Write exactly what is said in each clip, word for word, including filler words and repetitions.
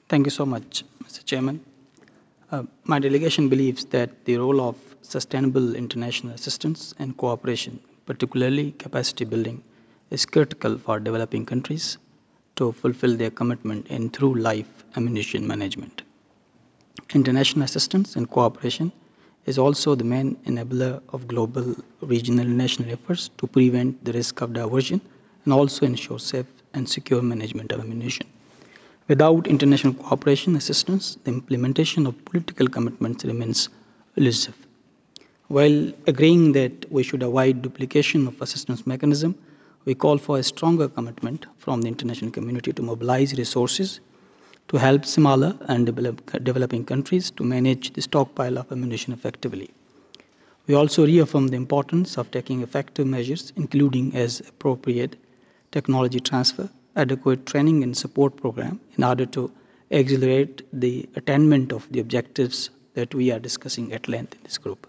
Thank you so much, Mister Chairman. Uh, my delegation believes that the role of sustainable international assistance and cooperation, particularly capacity building, is critical for developing countries to fulfill their commitment in through life ammunition management. International assistance and cooperation is also the main enabler of global, regional, and national efforts to prevent the risk of diversion and also ensure safe and secure management of ammunition. Without international cooperation assistance, the implementation of political commitments remains elusive. While agreeing that we should avoid duplication of assistance mechanism, we call for a stronger commitment from the international community to mobilize resources to help smaller and develop, developing countries to manage the stockpile of ammunition effectively. We also reaffirm the importance of taking effective measures, including as appropriate technology transfer, adequate training and support program in order to accelerate the attainment of the objectives that we are discussing at length in this group.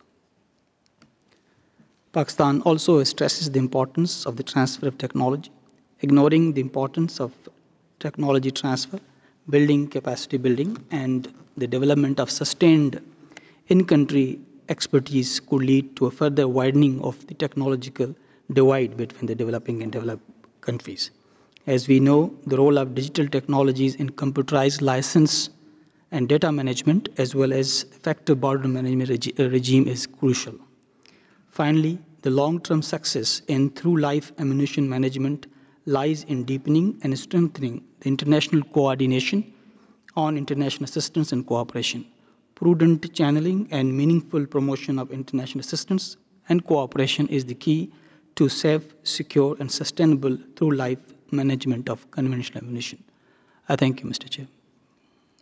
Pakistan also stresses the importance of the transfer of technology, ignoring the importance of technology transfer, building capacity building, and the development of sustained in country expertise could lead to a further widening of the technological divide between the developing and developed countries. As we know, the role of digital technologies in computerized license and data management, as well as effective border management regi- uh, regime, is crucial. Finally, the long term success in through life ammunition management lies in deepening and strengthening the international coordination on international assistance and cooperation. Prudent channeling and meaningful promotion of international assistance and cooperation is the key to safe, secure, and sustainable through life management of conventional ammunition. I thank you, Mister Chair.